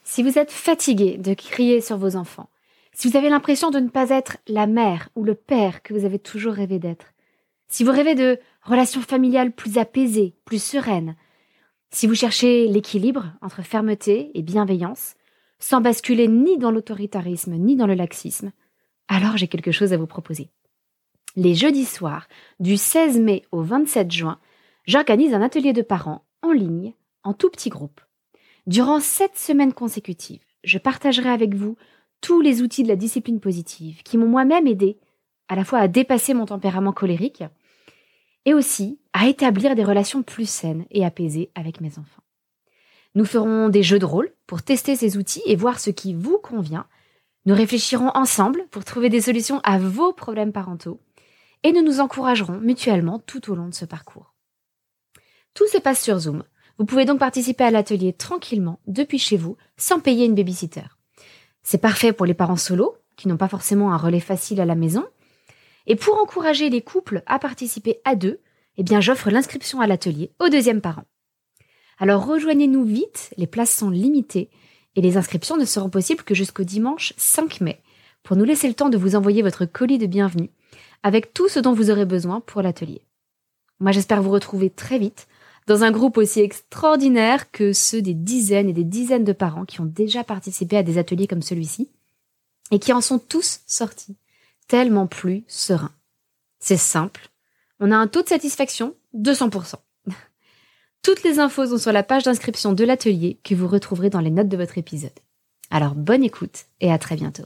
Si vous êtes fatigué de crier sur vos enfants, si vous avez l'impression de ne pas être la mère ou le père que vous avez toujours rêvé d'être, si vous rêvez de relations familiales plus apaisées, plus sereines, si vous cherchez l'équilibre entre fermeté et bienveillance, sans basculer ni dans l'autoritarisme ni dans le laxisme, alors j'ai quelque chose à vous proposer. Les jeudis soirs, du 16 mai au 27 juin, j'organise un atelier de parents en ligne, en tout petit groupe. Durant 7 semaines consécutives, je partagerai avec vous tous les outils de la discipline positive qui m'ont moi-même aidé à la fois à dépasser mon tempérament colérique et aussi à établir des relations plus saines et apaisées avec mes enfants. Nous ferons des jeux de rôle pour tester ces outils et voir ce qui vous convient. Nous réfléchirons ensemble pour trouver des solutions à vos problèmes parentaux et nous nous encouragerons mutuellement tout au long de ce parcours. Tout se passe sur Zoom. Vous pouvez donc participer à l'atelier tranquillement depuis chez vous sans payer une babysitter. C'est parfait pour les parents solos qui n'ont pas forcément un relais facile à la maison. Et pour encourager les couples à participer à deux, j'offre l'inscription à l'atelier au deuxième parent. Alors rejoignez-nous vite, les places sont limitées et les inscriptions ne seront possibles que jusqu'au dimanche 5 mai pour nous laisser le temps de vous envoyer votre colis de bienvenue avec tout ce dont vous aurez besoin pour l'atelier. Moi j'espère vous retrouver très vite dans un groupe aussi extraordinaire que ceux des dizaines et des dizaines de parents qui ont déjà participé à des ateliers comme celui-ci et qui en sont tous sortis tellement plus sereins. C'est simple, on a un taux de satisfaction de 100%. Toutes les infos sont sur la page d'inscription de l'atelier que vous retrouverez dans les notes de votre épisode. Alors bonne écoute et à très bientôt.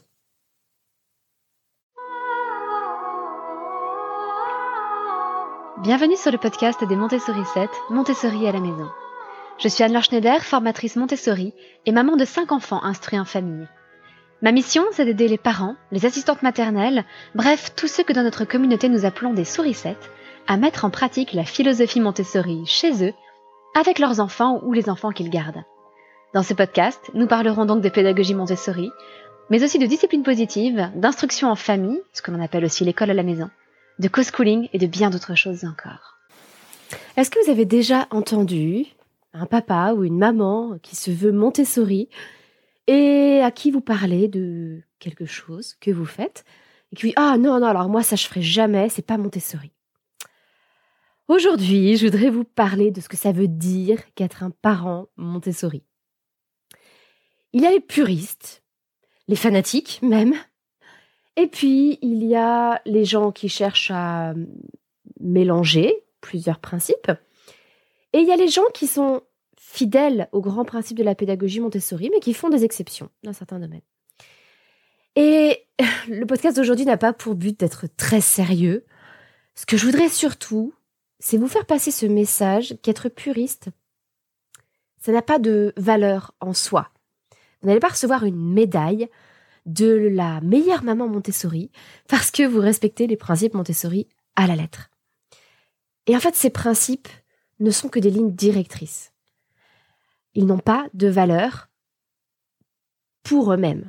Bienvenue sur le podcast des Montessori 7, Montessori à la maison. Je suis Anne-Laure Schneider, formatrice Montessori et maman de 5 enfants instruits en famille. Ma mission, c'est d'aider les parents, les assistantes maternelles, bref, tous ceux que dans notre communauté nous appelons des souricettes, à mettre en pratique la philosophie Montessori chez eux, avec leurs enfants ou les enfants qu'ils gardent. Dans ce podcast, nous parlerons donc de pédagogie Montessori, mais aussi de discipline positive, d'instruction en famille, ce que l'on appelle aussi l'école à la maison, de co-schooling et de bien d'autres choses encore. Est-ce que vous avez déjà entendu un papa ou une maman qui se veut Montessori et à qui vous parlez de quelque chose que vous faites et qui dit « Ah non, alors moi ça je ferai jamais, c'est pas Montessori ». Aujourd'hui, je voudrais vous parler de ce que ça veut dire qu'être un parent Montessori. Il y a les puristes, les fanatiques même, et puis il y a les gens qui cherchent à mélanger plusieurs principes, et il y a les gens qui sont fidèles aux grands principes de la pédagogie Montessori, mais qui font des exceptions dans certains domaines. Et le podcast d'aujourd'hui n'a pas pour but d'être très sérieux. Ce que je voudrais surtout, c'est vous faire passer ce message qu'être puriste, ça n'a pas de valeur en soi. Vous n'allez pas recevoir une médaille de la meilleure maman Montessori parce que vous respectez les principes Montessori à la lettre. Et en fait, ces principes ne sont que des lignes directrices. Ils n'ont pas de valeur pour eux-mêmes.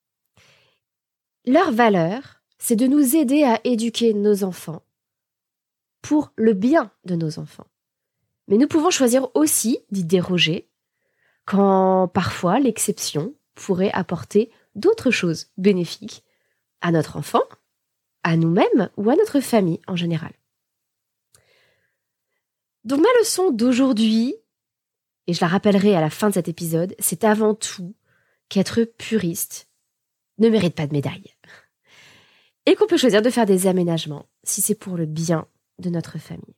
Leur valeur, c'est de nous aider à éduquer nos enfants pour le bien de nos enfants. Mais nous pouvons choisir aussi d'y déroger quand parfois l'exception pourrait apporter d'autres choses bénéfiques à notre enfant, à nous-mêmes ou à notre famille en général. Donc ma leçon d'aujourd'hui, et je la rappellerai à la fin de cet épisode, c'est avant tout qu'être puriste ne mérite pas de médaille. Et qu'on peut choisir de faire des aménagements si c'est pour le bien de notre famille.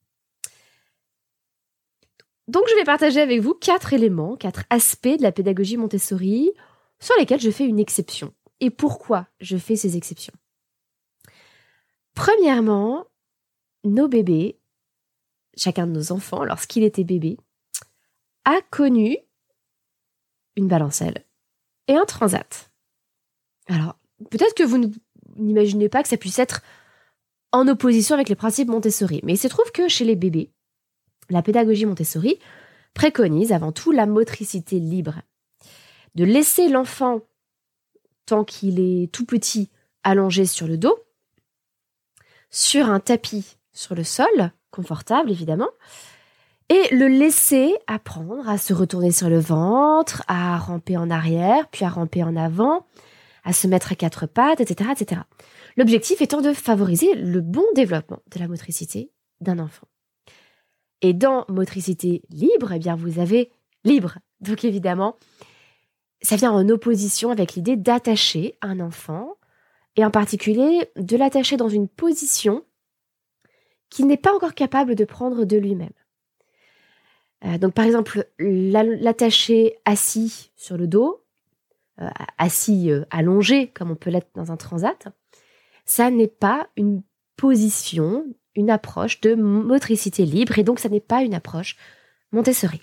Donc je vais partager avec vous 4 éléments, 4 aspects de la pédagogie Montessori sur lesquels je fais une exception. Et pourquoi je fais ces exceptions ? Premièrement, nos bébés, chacun de nos enfants, lorsqu'il était bébé, a connu une balancelle et un transat. Alors, peut-être que vous n'imaginez pas que ça puisse être en opposition avec les principes Montessori, mais il se trouve que chez les bébés, la pédagogie Montessori préconise avant tout la motricité libre, de laisser l'enfant, tant qu'il est tout petit, allongé sur le dos, sur un tapis sur le sol, confortable évidemment, et le laisser apprendre à se retourner sur le ventre, à ramper en arrière, puis à ramper en avant, à se mettre à quatre pattes, etc., etc. L'objectif étant de favoriser le bon développement de la motricité d'un enfant. Et dans motricité libre, eh bien, vous avez libre. Donc évidemment, ça vient en opposition avec l'idée d'attacher un enfant, et en particulier de l'attacher dans une position qu'il n'est pas encore capable de prendre de lui-même. Donc par exemple, l'attacher assis sur le dos, assis allongé comme on peut l'être dans un transat, ça n'est pas une position, une approche de motricité libre, et donc ça n'est pas une approche Montessori.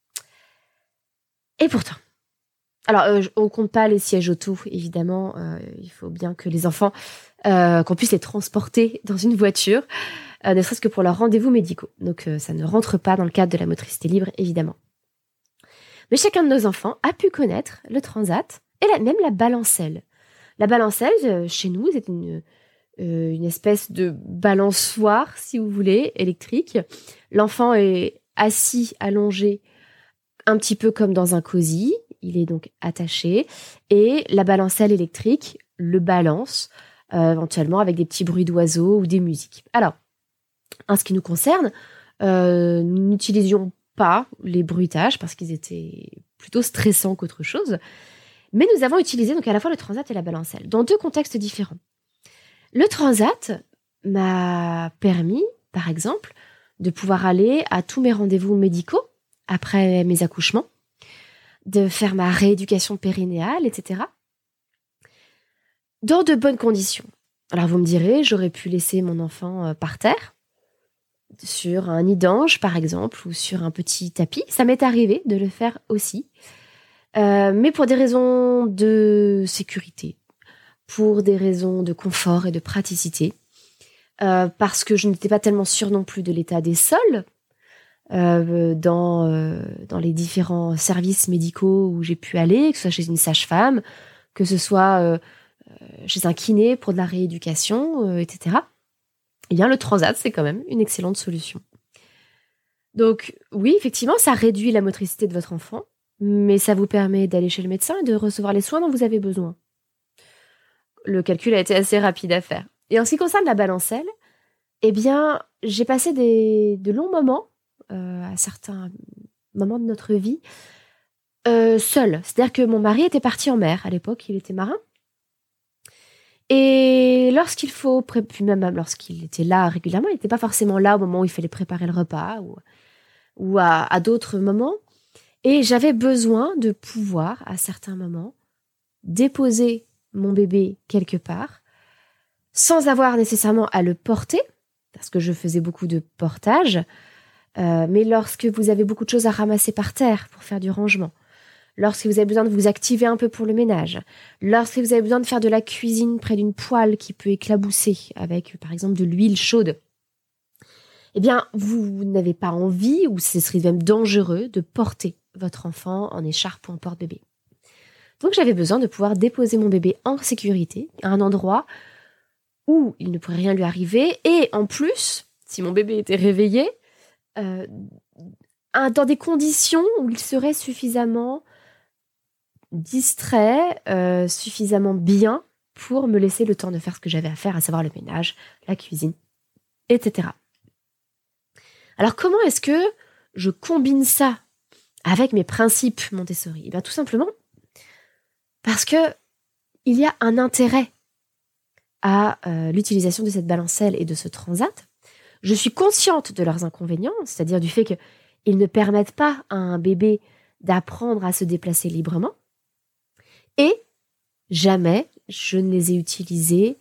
Et pourtant, alors on ne compte pas les sièges auto, évidemment, il faut bien que les enfants, qu'on puisse les transporter dans une voiture, ne serait-ce que pour leurs rendez-vous médicaux. Donc ça ne rentre pas dans le cadre de la motricité libre, évidemment. Mais chacun de nos enfants a pu connaître le transat et même la balancelle. La balancelle, chez nous, c'est une espèce de balançoire, si vous voulez, électrique. L'enfant est assis, allongé, un petit peu comme dans un cosy. Il est donc attaché. Et la balancelle électrique le balance, éventuellement avec des petits bruits d'oiseaux ou des musiques. Alors, en ce qui nous concerne, nous n'utilisions pas les bruitages parce qu'ils étaient plutôt stressants qu'autre chose. Mais nous avons utilisé donc à la fois le transat et la balancelle, dans deux contextes différents. Le transat m'a permis, par exemple, de pouvoir aller à tous mes rendez-vous médicaux après mes accouchements, de faire ma rééducation périnéale, etc. dans de bonnes conditions. Alors vous me direz, j'aurais pu laisser mon enfant par terre, sur un nid d'ange par exemple, ou sur un petit tapis. Ça m'est arrivé de le faire aussi. Mais pour des raisons de sécurité, pour des raisons de confort et de praticité, parce que je n'étais pas tellement sûre non plus de l'état des sols dans les différents services médicaux où j'ai pu aller, que ce soit chez une sage-femme, que ce soit chez un kiné pour de la rééducation, etc. Eh bien, le transat, c'est quand même une excellente solution. Donc, oui, effectivement, ça réduit la motricité de votre enfant, mais ça vous permet d'aller chez le médecin et de recevoir les soins dont vous avez besoin. Le calcul a été assez rapide à faire. Et en ce qui concerne la balancelle, eh bien, j'ai passé de longs moments, à certains moments de notre vie, seule. C'est-à-dire que mon mari était parti en mer à l'époque, il était marin. Et lorsqu'il faut, puis même lorsqu'il était là régulièrement, il n'était pas forcément là au moment où il fallait préparer le repas ou à d'autres moments. Et j'avais besoin de pouvoir, à certains moments, déposer mon bébé quelque part, sans avoir nécessairement à le porter, parce que je faisais beaucoup de portage, mais lorsque vous avez beaucoup de choses à ramasser par terre pour faire du rangement, lorsque vous avez besoin de vous activer un peu pour le ménage, lorsque vous avez besoin de faire de la cuisine près d'une poêle qui peut éclabousser avec, par exemple, de l'huile chaude, eh bien, vous n'avez pas envie, ou ce serait même dangereux, de porter votre enfant en écharpe ou en porte-bébé. Donc, j'avais besoin de pouvoir déposer mon bébé en sécurité, à un endroit où il ne pourrait rien lui arriver, et en plus, si mon bébé était réveillé, dans des conditions où il serait suffisamment distrait, suffisamment bien pour me laisser le temps de faire ce que j'avais à faire, à savoir le ménage, la cuisine, etc. Alors comment est-ce que je combine ça avec mes principes Montessori ? Eh bien tout simplement parce que il y a un intérêt à l'utilisation de cette balancelle et de ce transat. Je suis consciente de leurs inconvénients, c'est-à-dire du fait qu'ils ne permettent pas à un bébé d'apprendre à se déplacer librement. Et jamais je ne les ai utilisés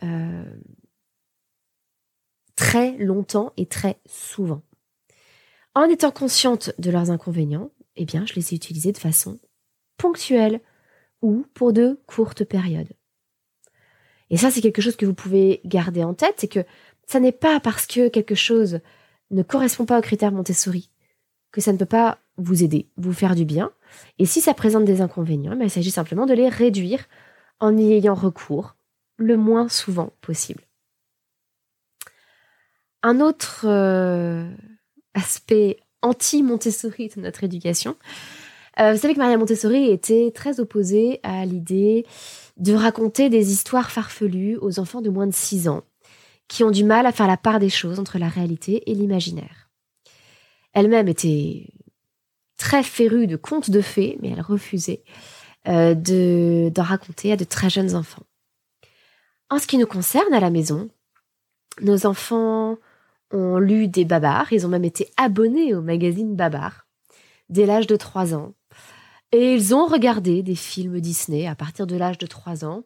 très longtemps et très souvent. En étant consciente de leurs inconvénients, eh bien, je les ai utilisés de façon ponctuelle ou pour de courtes périodes. Et ça, c'est quelque chose que vous pouvez garder en tête, c'est que ça n'est pas parce que quelque chose ne correspond pas aux critères Montessori que ça ne peut pas vous aider, vous faire du bien. Et si ça présente des inconvénients, il s'agit simplement de les réduire en y ayant recours le moins souvent possible. Un autre aspect anti-Montessori de notre éducation. Vous savez que Maria Montessori était très opposée à l'idée de raconter des histoires farfelues aux enfants de moins de 6 ans, qui ont du mal à faire la part des choses entre la réalité et l'imaginaire. Elle-même très férue de contes de fées, mais elle refusait d'en raconter à de très jeunes enfants. En ce qui nous concerne à la maison, nos enfants ont lu des babards, ils ont même été abonnés au magazine Babar dès l'âge de 3 ans. Et ils ont regardé des films Disney à partir de l'âge de 3 ans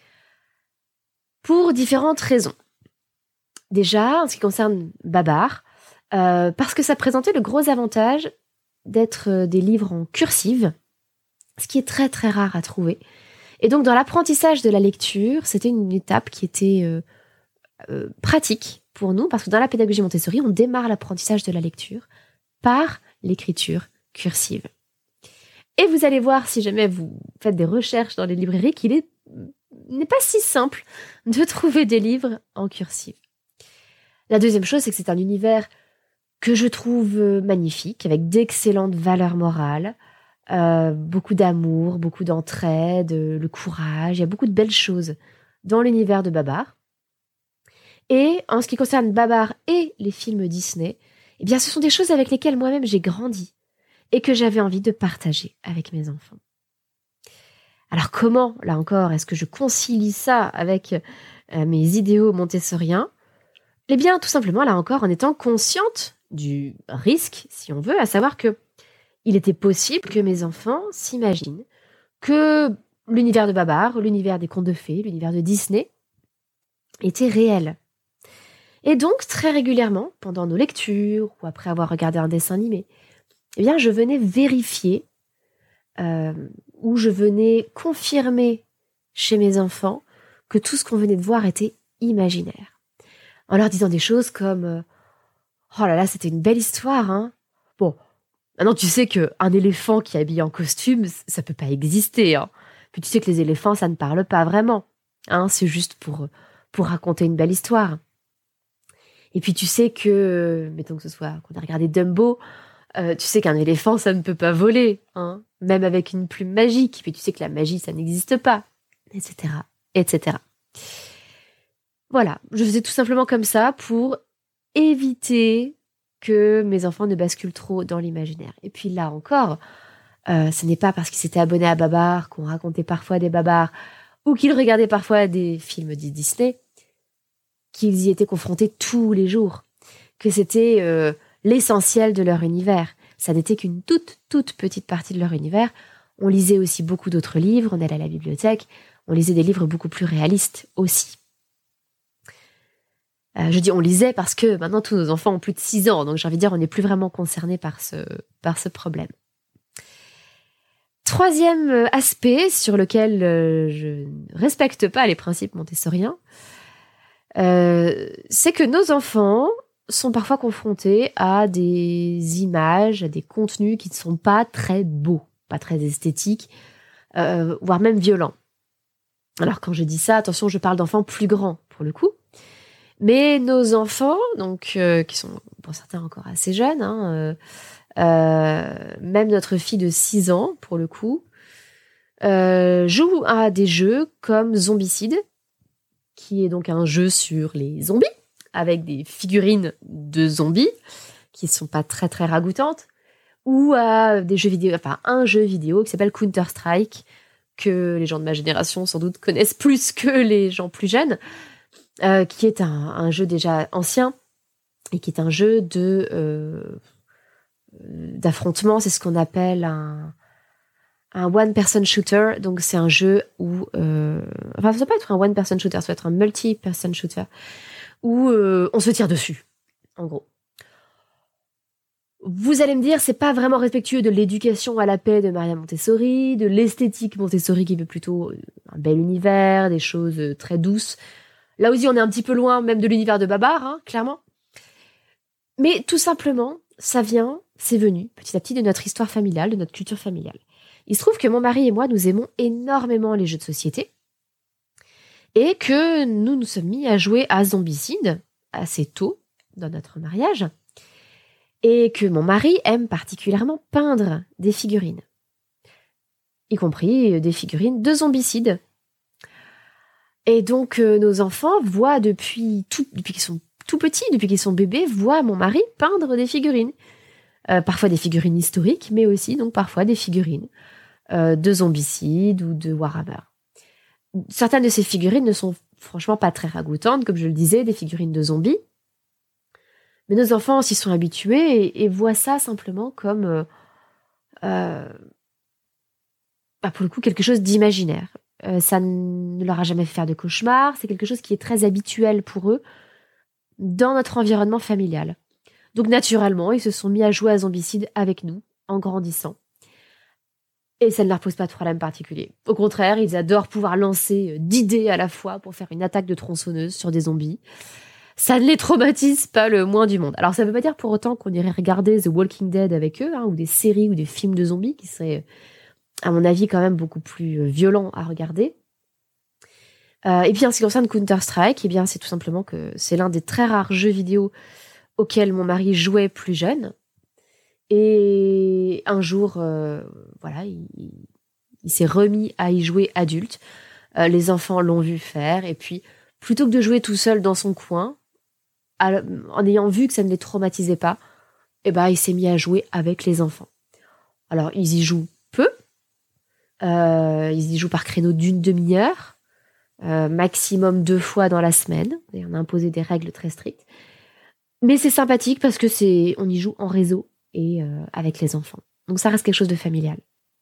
pour différentes raisons. Déjà, en ce qui concerne Babar, parce que ça présentait le gros avantage d'être des livres en cursive, ce qui est très très rare à trouver. Et donc dans l'apprentissage de la lecture, c'était une étape qui était pratique pour nous, parce que dans la pédagogie Montessori, on démarre l'apprentissage de la lecture par l'écriture cursive. Et vous allez voir, si jamais vous faites des recherches dans les librairies, qu'il n'est pas si simple de trouver des livres en cursive. La deuxième chose, c'est que c'est un univers que je trouve magnifique, avec d'excellentes valeurs morales, beaucoup d'amour, beaucoup d'entraide, le courage, il y a beaucoup de belles choses dans l'univers de Babar. Et en ce qui concerne Babar et les films Disney, eh bien, ce sont des choses avec lesquelles moi-même j'ai grandi et que j'avais envie de partager avec mes enfants. Alors comment, là encore, est-ce que je concilie ça avec mes idéaux montessoriens ? Eh bien, tout simplement, là encore, en étant consciente du risque, si on veut, à savoir que il était possible que mes enfants s'imaginent que l'univers de Babar, l'univers des contes de fées, l'univers de Disney était réel. Et donc, très régulièrement, pendant nos lectures ou après avoir regardé un dessin animé, eh bien, je venais vérifier ou je venais confirmer chez mes enfants que tout ce qu'on venait de voir était imaginaire. En leur disant des choses comme « Oh là là, c'était une belle histoire, hein !» Bon, maintenant tu sais qu'un éléphant qui est habillé en costume, ça peut pas exister, hein. Puis tu sais que les éléphants, ça ne parle pas vraiment, hein. C'est juste pour raconter une belle histoire. Et puis tu sais que, mettons que ce soit qu'on a regardé Dumbo, tu sais qu'un éléphant, ça ne peut pas voler, hein, même avec une plume magique. Puis tu sais que la magie, ça n'existe pas, etc., etc. Voilà, je faisais tout simplement comme ça pour éviter que mes enfants ne basculent trop dans l'imaginaire. Et puis là encore, ce n'est pas parce qu'ils s'étaient abonnés à Babar qu'on racontait parfois des babars ou qu'ils regardaient parfois des films de Disney qu'ils y étaient confrontés tous les jours, que c'était l'essentiel de leur univers. Ça n'était qu'une toute petite partie de leur univers. On lisait aussi beaucoup d'autres livres, on allait à la bibliothèque, on lisait des livres beaucoup plus réalistes aussi. Je dis on lisait parce que maintenant tous nos enfants ont plus de 6 ans, donc j'ai envie de dire on n'est plus vraiment concernés par ce problème. Troisième aspect sur lequel je ne respecte pas les principes montessoriens, c'est que nos enfants sont parfois confrontés à des images, à des contenus qui ne sont pas très beaux, pas très esthétiques, voire même violents. Alors quand je dis ça, attention, je parle d'enfants plus grands pour le coup. Mais nos enfants, donc qui sont pour certains encore assez jeunes, hein, même notre fille de 6 ans pour le coup, joue à des jeux comme Zombicide, qui est donc un jeu sur les zombies, avec des figurines de zombies qui sont pas très très ragoûtantes, ou à des jeux vidéo, enfin un jeu vidéo qui s'appelle Counter-Strike, que les gens de ma génération sans doute connaissent plus que les gens plus jeunes, qui est un jeu déjà ancien et qui est un jeu d'affrontement. C'est ce qu'on appelle un one-person shooter. Donc c'est un jeu où enfin ça peut pas être un one-person shooter, ça peut être un multi-person shooter où on se tire dessus, en gros. Vous allez me dire, c'est pas vraiment respectueux de l'éducation à la paix de Maria Montessori, de l'esthétique Montessori qui veut plutôt un bel univers, des choses très douces. Là aussi, on est un petit peu loin même de l'univers de Babar, hein, clairement. Mais tout simplement, c'est venu petit à petit de notre histoire familiale, de notre culture familiale. Il se trouve que mon mari et moi, nous aimons énormément les jeux de société et que nous nous sommes mis à jouer à Zombicide assez tôt dans notre mariage. et que mon mari aime particulièrement peindre des figurines, y compris des figurines de zombicides. Et donc nos enfants voient depuis qu'ils sont tout petits, depuis qu'ils sont bébés, voient mon mari peindre des figurines. Parfois des figurines historiques, mais aussi donc parfois des figurines de zombicides ou de Warhammer. Certaines de ces figurines ne sont franchement pas très ragoûtantes, comme je le disais, des figurines de zombies. Mais nos enfants s'y sont habitués et voient ça simplement comme, pour le coup, quelque chose d'imaginaire. Ça ne leur a jamais fait faire de cauchemars, c'est quelque chose qui est très habituel pour eux dans notre environnement familial. Donc naturellement, ils se sont mis à jouer à zombicide avec nous, en grandissant. Et ça ne leur pose pas de problème particulier. Au contraire, ils adorent pouvoir lancer 10 dés à la fois pour faire une attaque de tronçonneuse sur des zombies. Ça ne les traumatise pas le moins du monde. Alors ça ne veut pas dire pour autant qu'on irait regarder The Walking Dead avec eux, ou des séries ou des films de zombies qui seraient, à mon avis, quand même beaucoup plus violents à regarder. Et puis en ce qui concerne Counter-Strike, eh bien, c'est tout simplement que c'est l'un des très rares jeux vidéo auxquels mon mari jouait plus jeune. Et un jour, il s'est remis à y jouer adulte. Les enfants l'ont vu faire. Et puis, plutôt que de jouer tout seul dans son coin, en ayant vu que ça ne les traumatisait pas, il s'est mis à jouer avec les enfants. Alors, ils y jouent peu. Ils y jouent par créneau d'une demi-heure, maximum 2 fois dans la semaine. Et on a imposé des règles très strictes. Mais c'est sympathique parce que on y joue en réseau et avec les enfants. Donc ça reste quelque chose de familial.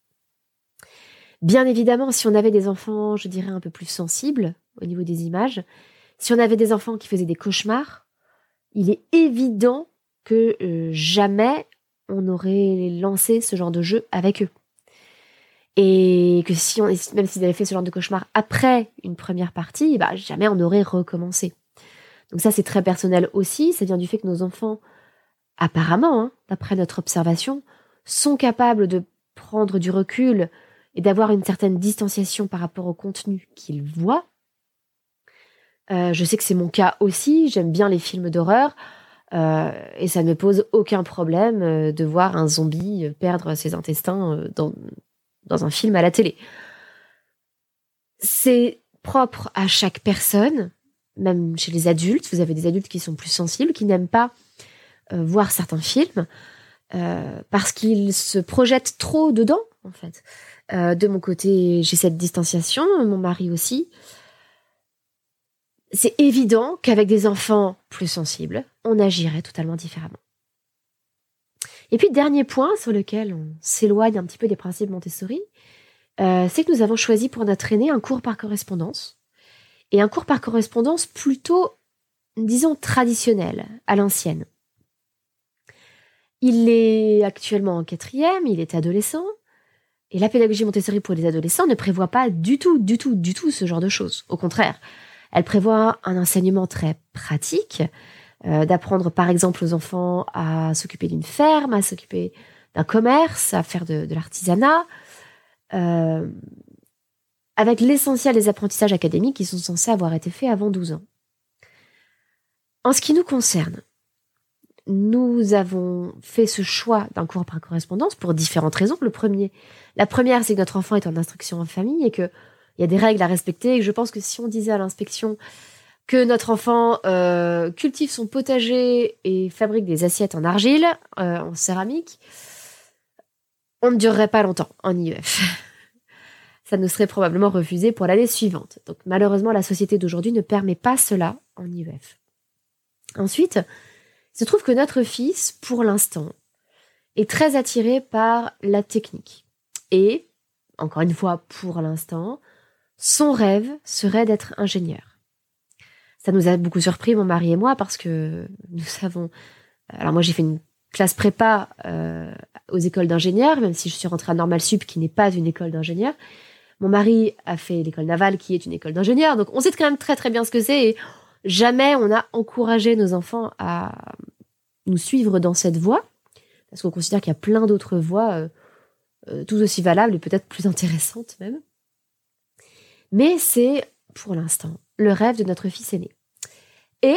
Bien évidemment, si on avait des enfants, je dirais, un peu plus sensibles au niveau des images, si on avait des enfants qui faisaient des cauchemars, il est évident que jamais on aurait lancé ce genre de jeu avec eux. Et que même s'ils avaient fait ce genre de cauchemar après une première partie, jamais on aurait recommencé. Donc ça, c'est très personnel aussi. Ça vient du fait que nos enfants, apparemment, d'après notre observation, sont capables de prendre du recul et d'avoir une certaine distanciation par rapport au contenu qu'ils voient. Je sais que c'est mon cas aussi. J'aime bien les films d'horreur. Et ça ne me pose aucun problème de voir un zombie perdre ses intestins dans un film à la télé. C'est propre à chaque personne. Même chez les adultes, vous avez des adultes qui sont plus sensibles, qui n'aiment pas voir certains films parce qu'ils se projettent trop dedans, en fait. De mon côté, j'ai cette distanciation, mon mari aussi. C'est évident qu'avec des enfants plus sensibles, on agirait totalement différemment. Et puis, dernier point sur lequel on s'éloigne un petit peu des principes Montessori, c'est que nous avons choisi pour notre aîné un cours par correspondance. Et un cours par correspondance plutôt, disons, traditionnel, à l'ancienne. Il est actuellement en 4e, il est adolescent, et la pédagogie Montessori pour les adolescents ne prévoit pas du tout ce genre de choses. Au contraire, elle prévoit un enseignement très pratique, d'apprendre par exemple aux enfants à s'occuper d'une ferme, à s'occuper d'un commerce, à faire de l'artisanat, avec l'essentiel des apprentissages académiques qui sont censés avoir été faits avant 12 ans. En ce qui nous concerne, nous avons fait ce choix d'un cours par correspondance pour différentes raisons. La première, c'est que notre enfant est en instruction en famille et qu'il y a des règles à respecter. Et je pense que si on disait à l'inspection que notre enfant cultive son potager et fabrique des assiettes en argile, en céramique, on ne durerait pas longtemps en IEF. Ça nous serait probablement refusé pour l'année suivante. Donc malheureusement, la société d'aujourd'hui ne permet pas cela en IEF. Ensuite, il se trouve que notre fils, pour l'instant, est très attiré par la technique. Et, encore une fois, pour l'instant, son rêve serait d'être ingénieur. Ça nous a beaucoup surpris, mon mari et moi, parce que nous savons... Alors moi, j'ai fait une classe prépa aux écoles d'ingénieurs, même si je suis rentrée à Normal Sup, qui n'est pas une école d'ingénieurs. Mon mari a fait l'école navale, qui est une école d'ingénieurs. Donc, on sait quand même très, très bien ce que c'est. Et jamais on a encouragé nos enfants à nous suivre dans cette voie. Parce qu'on considère qu'il y a plein d'autres voies tout aussi valables et peut-être plus intéressantes même. Mais c'est, pour l'instant, le rêve de notre fils aîné. Et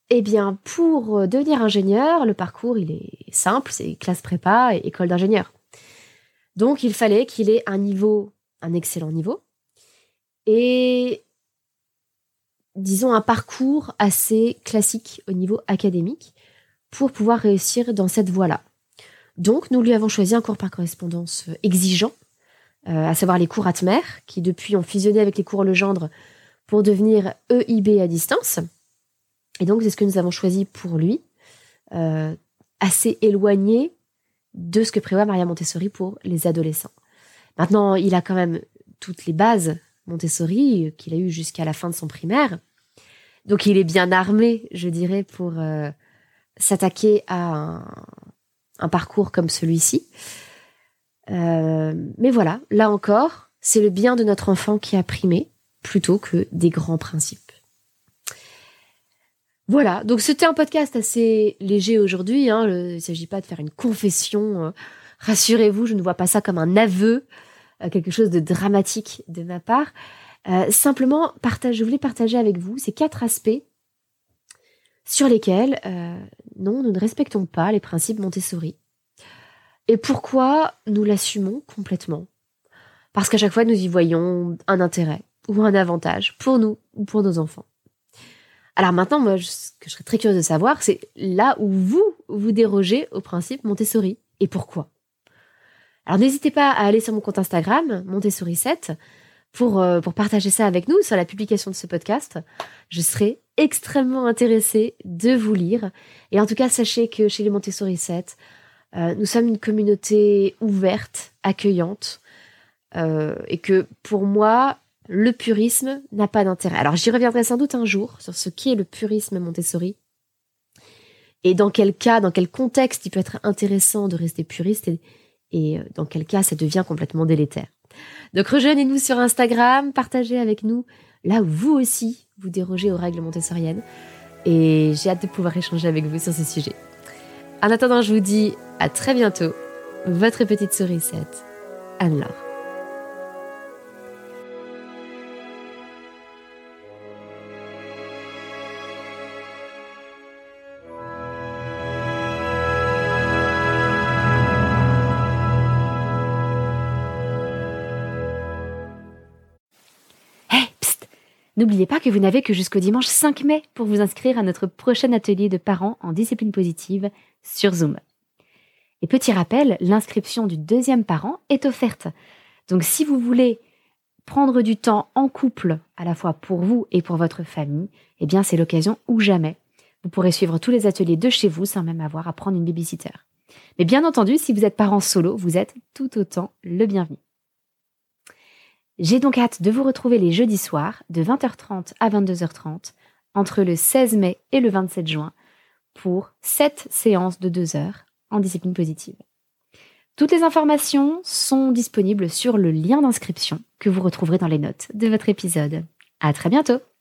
Eh bien, pour devenir ingénieur, le parcours, il est simple, c'est classe prépa et école d'ingénieur. Donc, il fallait qu'il ait un excellent niveau, et disons un parcours assez classique au niveau académique pour pouvoir réussir dans cette voie-là. Donc, nous lui avons choisi un cours par correspondance exigeant, à savoir les cours Atmer, qui depuis ont fusionné avec les cours Legendre pour devenir EIB à distance. Et donc, c'est ce que nous avons choisi pour lui, assez éloigné de ce que prévoit Maria Montessori pour les adolescents. Maintenant, il a quand même toutes les bases Montessori qu'il a eues jusqu'à la fin de son primaire. Donc, il est bien armé, je dirais, pour s'attaquer à un parcours comme celui-ci. Mais voilà, là encore, c'est le bien de notre enfant qui a primé, plutôt que des grands principes. Voilà, donc c'était un podcast assez léger aujourd'hui. Il ne s'agit pas de faire une confession. Rassurez-vous, je ne vois pas ça comme un aveu, quelque chose de dramatique de ma part. Simplement, je voulais partager avec vous ces 4 aspects sur lesquels, non, nous ne respectons pas les principes Montessori. Et pourquoi nous l'assumons complètement ? Parce qu'à chaque fois, nous y voyons un intérêt ou un avantage pour nous ou pour nos enfants. Alors maintenant, moi, ce que je serais très curieuse de savoir, c'est là où vous dérogez au principe Montessori. Et pourquoi ? Alors n'hésitez pas à aller sur mon compte Instagram, Montessori7, pour partager ça avec nous sur la publication de ce podcast. Je serai extrêmement intéressée de vous lire. Et en tout cas, sachez que chez les Montessori 7, nous sommes une communauté ouverte, accueillante, et que pour moi, le purisme n'a pas d'intérêt. Alors j'y reviendrai sans doute un jour sur ce qu'est le purisme Montessori et dans quel cas, dans quel contexte il peut être intéressant de rester puriste et dans quel cas ça devient complètement délétère. Donc rejoignez-nous sur Instagram, partagez avec nous là où vous aussi vous dérogez aux règles montessoriennes, et j'ai hâte de pouvoir échanger avec vous sur ce sujet. En attendant, je vous dis à très bientôt, votre petite sourisette, Anne-Laure. N'oubliez pas que vous n'avez que jusqu'au dimanche 5 mai pour vous inscrire à notre prochain atelier de parents en discipline positive sur Zoom. Et petit rappel, l'inscription du 2e parent est offerte. Donc si vous voulez prendre du temps en couple, à la fois pour vous et pour votre famille, eh bien c'est l'occasion ou jamais. Vous pourrez suivre tous les ateliers de chez vous sans même avoir à prendre une babysitter. Mais bien entendu, si vous êtes parent solo, vous êtes tout autant le bienvenu. J'ai donc hâte de vous retrouver les jeudis soirs de 20h30 à 22h30 entre le 16 mai et le 27 juin pour 7 séances de 2 heures en discipline positive. Toutes les informations sont disponibles sur le lien d'inscription que vous retrouverez dans les notes de votre épisode. À très bientôt!